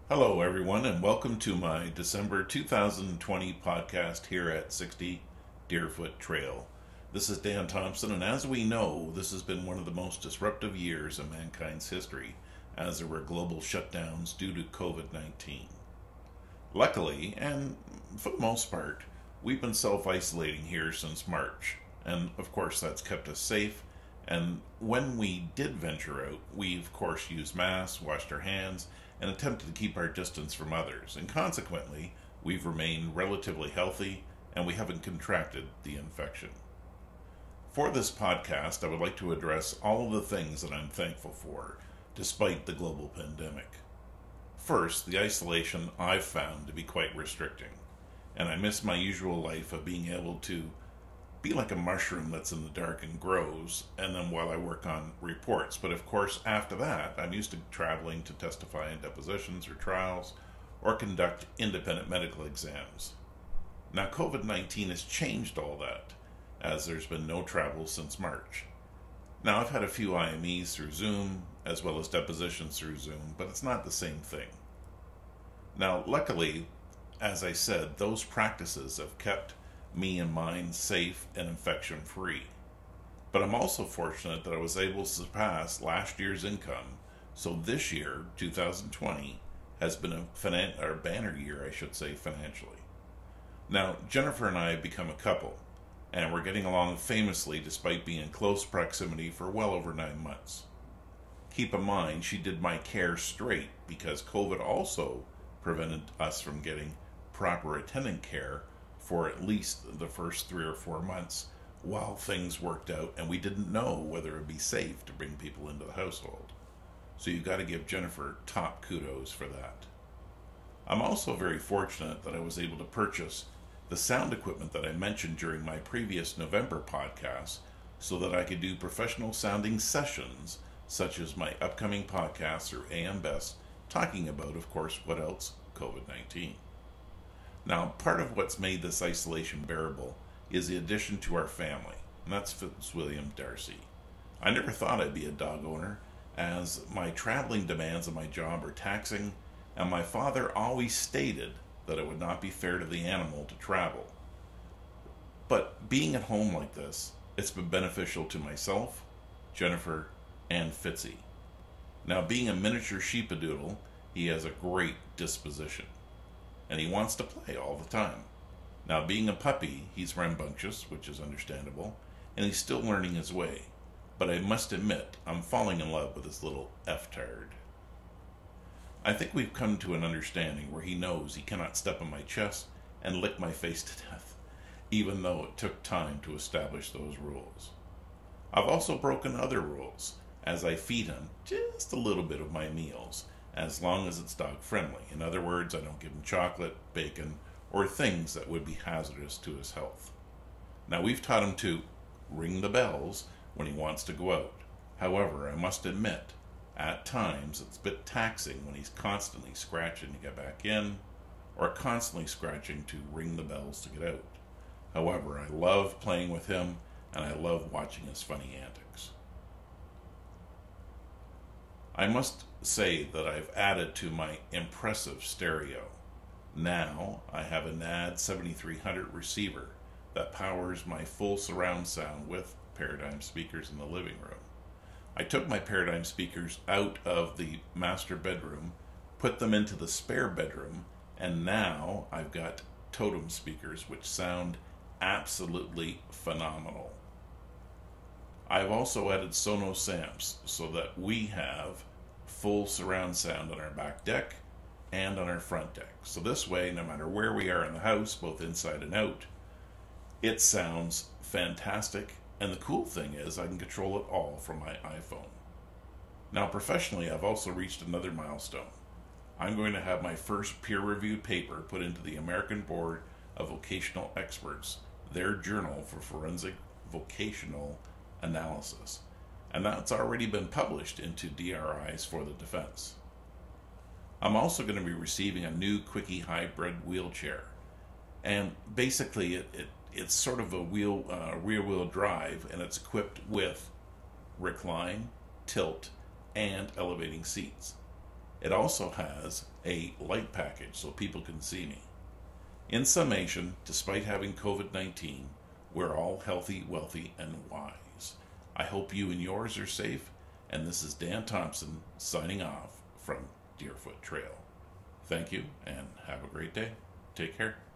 Hello, everyone, and welcome to my December 2020 podcast here at 60 Deerfoot Trail. This is Dan Thompson, and as we know, this has been one of the most disruptive years in mankind's history as there were global shutdowns due to COVID 19. Luckily, and for the most part, we've been self isolating here since March, and of course, that's kept us safe. And when we did venture out, we of course used masks, washed our hands, and attempted to keep our distance from others. And consequently, we've remained relatively healthy and we haven't contracted the infection. For this podcast, I would like to address all of the things that I'm thankful for, despite the global pandemic. First, the isolation I've found to be quite restricting, and I miss my usual life of being able to be like a mushroom that's in the dark and grows, and then while I work on reports. But of course, after that, I'm used to traveling to testify in depositions or trials or conduct independent medical exams. Now, COVID 19 has changed all that, as there's been no travel since March. Now, I've had a few IMEs through Zoom, as well as depositions through Zoom, but it's not the same thing. Now, luckily, as I said, those practices have kept me and mine safe and infection free. But I'm also fortunate that I was able to surpass last year's income, so this year, 2020, has been a banner year, I should say, financially. Now, Jennifer and I have become a couple, and we're getting along famously despite being in close proximity for well over 9 months. Keep in mind, she did my care straight because COVID also prevented us from getting proper attendant care for at least the first 3 or 4 months while things worked out and we didn't know whether it would be safe to bring people into the household. So you've got to give Jennifer top kudos for that. I'm also very fortunate that I was able to purchase the sound equipment that I mentioned during my previous November podcast so that I could do professional sounding sessions such as my upcoming podcasts or AM Best talking about, of course, what else? COVID 19. Now, part of what's made this isolation bearable is the addition to our family, and that's Fitzwilliam Darcy. I never thought I'd be a dog owner, as my traveling demands of my job are taxing, and my father always stated that it would not be fair to the animal to travel. But being at home like this, it's been beneficial to myself, Jennifer, and Fitzy. Now, being a miniature sheepadoodle, he has a great disposition, and he wants to play all the time. Now, being a puppy, he's rambunctious, which is understandable, and he's still learning his way. But I must admit, I'm falling in love with this little F-tard. I think we've come to an understanding where he knows he cannot step on my chest and lick my face to death, even though it took time to establish those rules. I've also broken other rules, as I feed him just a little bit of my meals, as long as it's dog friendly. In other words, I don't give him chocolate, bacon, or things that would be hazardous to his health. Now, we've taught him to ring the bells when he wants to go out. However, I must admit, at times it's a bit taxing when he's constantly scratching to get back in, or constantly scratching to ring the bells to get out. However, I love playing with him, and I love watching his funny antics. I must say that I've added to my impressive stereo. Now I have a NAD 7300 receiver that powers my full surround sound with Paradigm speakers in the living room. I took my Paradigm speakers out of the master bedroom, put them into the spare bedroom, and now I've got Totem speakers which sound absolutely phenomenal. I've also added Sonos amps so that we have full surround sound on our back deck and on our front deck. So this way, no matter where we are in the house, both inside and out, it sounds fantastic. And the cool thing is I can control it all from my iPhone. Now, professionally, I've also reached another milestone. I'm going to have my first peer-reviewed paper put into the American Board of Vocational Experts, their journal for forensic vocational analysis. And that's already been published into DRIs for the defense. I'm also going to be receiving a new Quickie hybrid wheelchair. And basically, it's sort of a rear-wheel drive, and it's equipped with recline, tilt, and elevating seats. It also has a light package so people can see me. In summation, despite having COVID-19, we're all healthy, wealthy, and wise. I hope you and yours are safe, and this is Dan Thompson signing off from Deerfoot Trail. Thank you, and have a great day. Take care.